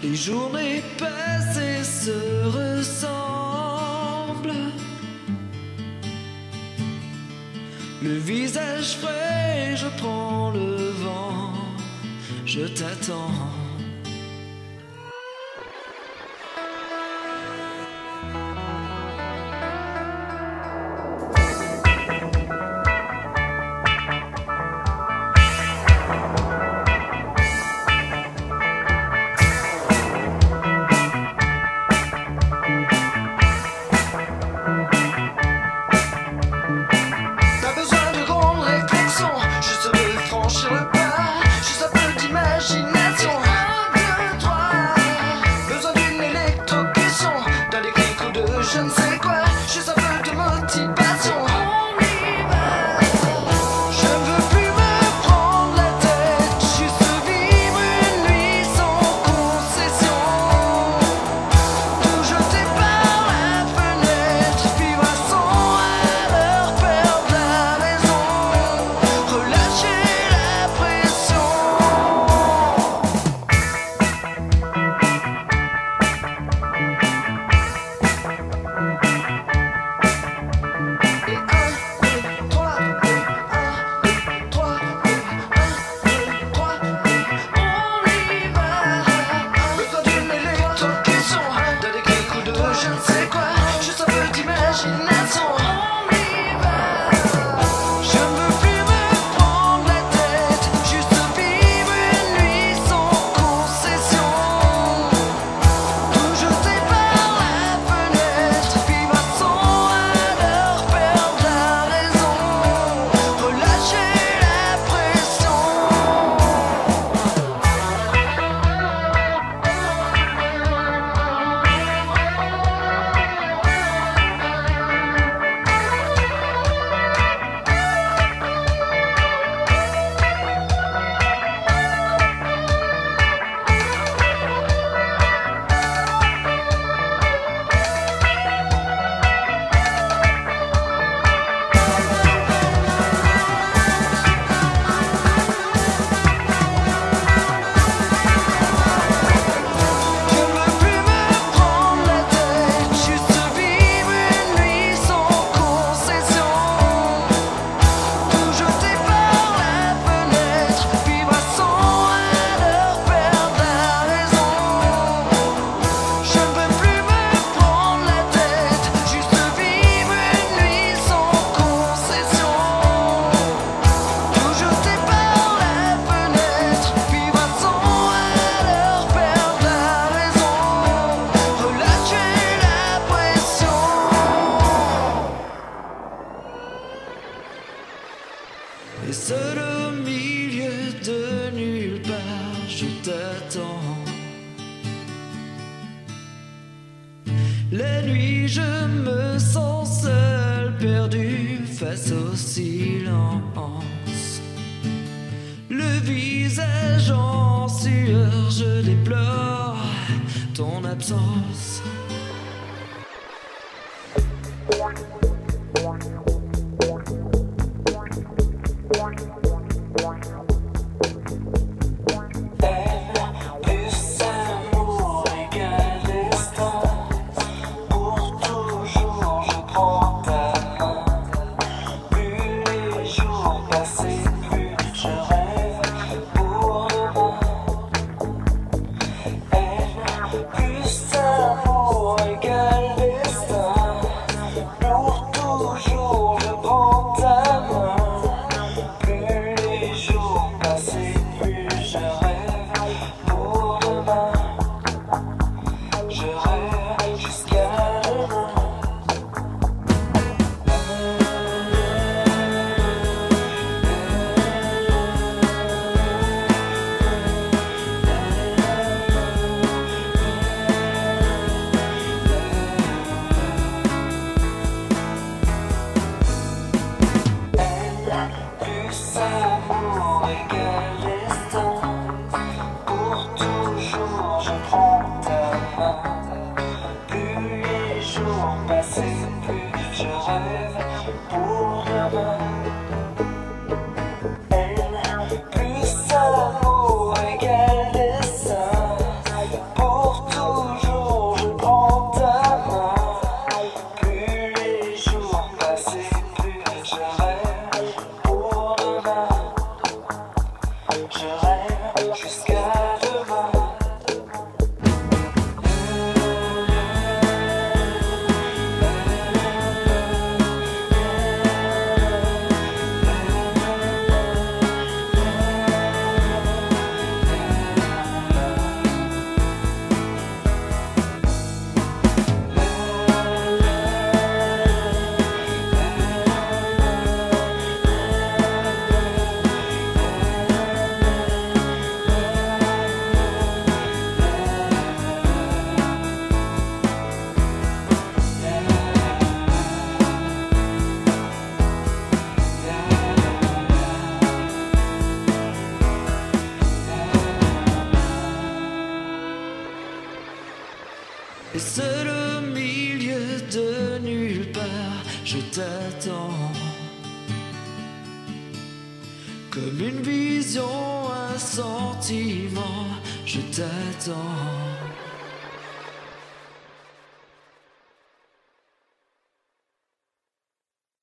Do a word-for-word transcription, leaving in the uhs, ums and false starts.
Les journées passées se ressemblent. Le visage frais, je prends le vent, je t'attends. Je ne sais quoi, juste un peu de motivation. On y va. Je ne veux plus me prendre la tête, juste vivre une nuit sans concession. Tout jeter par la fenêtre, vivre à cent à l'heure, perdre la raison, relâcher la pression. Et seul au milieu de nulle part, je t'attends. La nuit, je me sens seul, perdu face au silence. Le visage en sueur, je déplore ton absence. Plus ça l'amour égale destin. Pour Et seul au milieu de nulle part, je t'attends. Comme une vision, un sentiment, je t'attends.